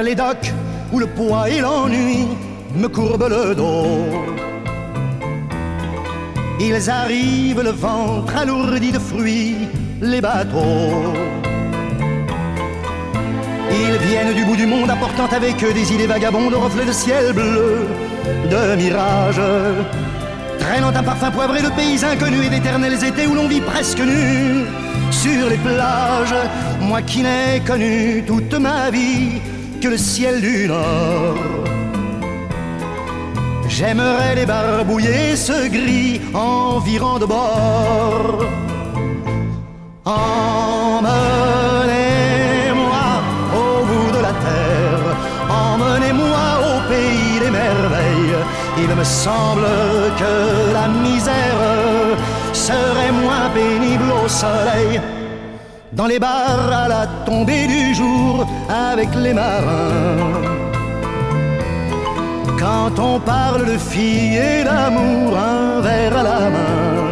les docks où le poids et l'ennui me courbent le dos. Ils arrivent le ventre alourdi de fruits, les bateaux. Ils viennent du bout du monde apportant avec eux des idées vagabondes, reflets de ciel bleu, de mirages, traînant un parfum poivré de pays inconnus et d'éternels étés où l'on vit presque nu sur les plages. Moi qui n'ai connu toute ma vie que le ciel du Nord, j'aimerais débarbouiller ce gris environ de bord. Emmenez-moi au bout de la terre, emmenez-moi au pays des merveilles. Il me semble que la misère serait moins pénible au soleil, dans les bars à la tombée du jour avec les marins. Quand on parle de filles et d'amour, un verre à la main,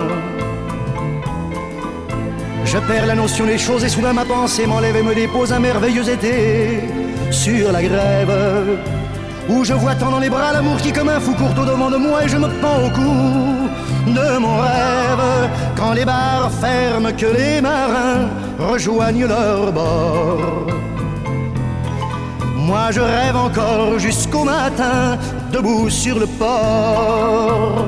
je perds la notion des choses et soudain ma pensée m'enlève et me dépose un merveilleux été sur la grève, où je vois tant dans les bras l'amour qui comme un fou court au devant de moi et je me pends au cou de mon rêve. Quand les bars ferment, que les marins rejoignent leur bord, moi je rêve encore jusqu'au matin, debout sur le port.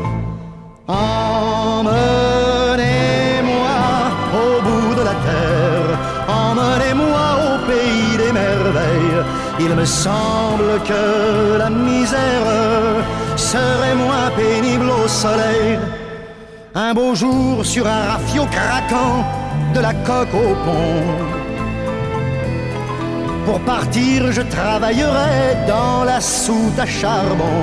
Emmenez-moi au bout de la terre, emmenez-moi au pays des merveilles. Il me semble que la misère serait moins pénible au soleil. Un beau jour sur un rafio craquant, de la coque au pont. Pour partir, je travaillerai dans la soute à charbon,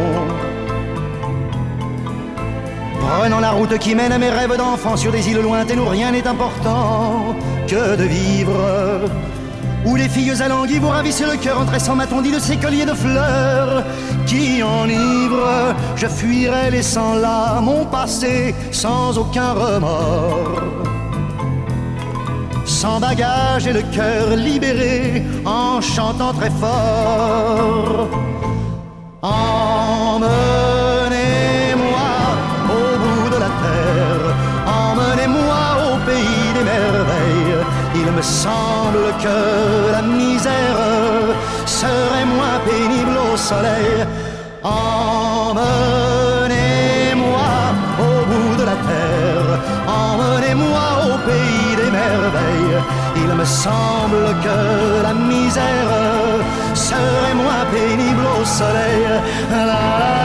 prenant la route qui mène à mes rêves d'enfant sur des îles lointaines où rien n'est important que de vivre, où les filles alanguies vous ravissent le cœur en tressant ma tondie de ces colliers de fleurs qui enivrent. Je fuirai laissant là mon passé sans aucun remords, sans bagage et le cœur libéré, en chantant très fort. Emmenez-moi au bout de la terre, emmenez-moi au pays des merveilles. Il me semble que la misère serait moins pénible au soleil. Emmenez-moi au bout de la terre, emmenez-moi au pays des merveilles. Il me semble que la misère serait moins pénible au soleil. La, la,